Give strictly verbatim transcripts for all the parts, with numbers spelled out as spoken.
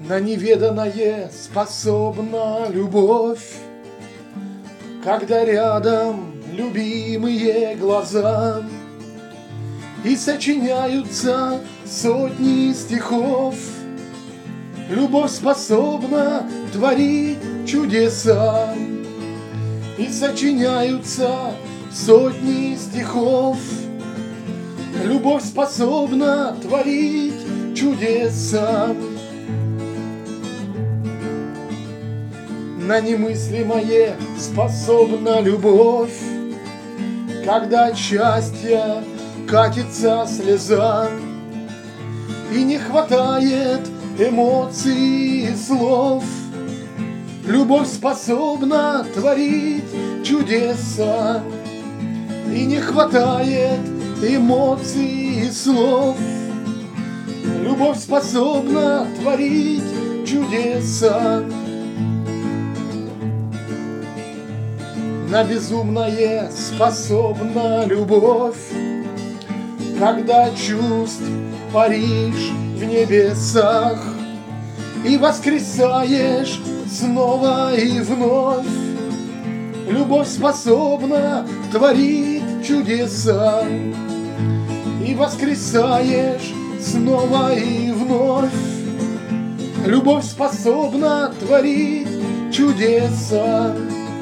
На неведанное способна любовь, когда рядом любимые глаза, и сочиняются сотни стихов. Любовь способна творить чудеса, и сочиняются сотни стихов. Любовь способна творить чудеса. На немыслимое способна любовь, когда от счастья катится слеза, и не хватает эмоций и слов. Любовь способна творить чудеса, и не хватает эмоций и слов. Любовь способна творить чудеса. На безумное способна любовь, когда чувств паришь в небесах и воскресаешь снова и вновь. Любовь способна творить чудеса, и воскресаешь снова и вновь. Любовь способна творить чудеса.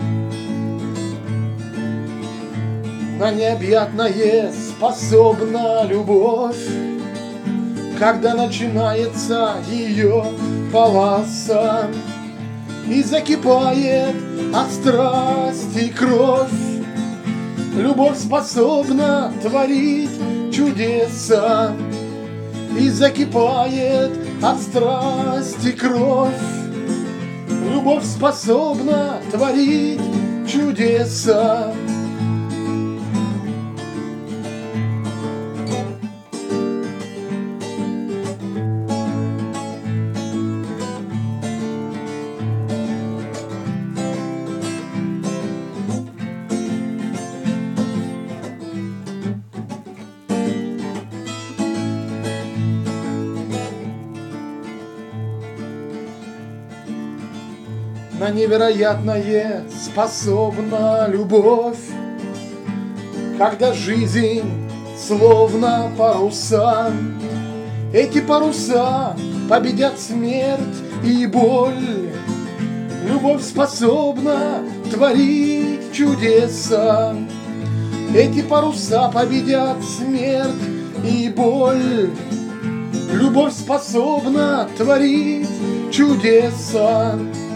На необъятное способна любовь, когда начинается ее полоса, и закипает от страсти кровь. Любовь способна творить чудеса, и закипает от страсти кровь. Любовь способна творить чудеса. На невероятное способна любовь, когда жизнь словно паруса. Эти паруса победят смерть и боль. Любовь способна творить чудеса. Эти паруса победят смерть и боль. Любовь способна творить чудеса.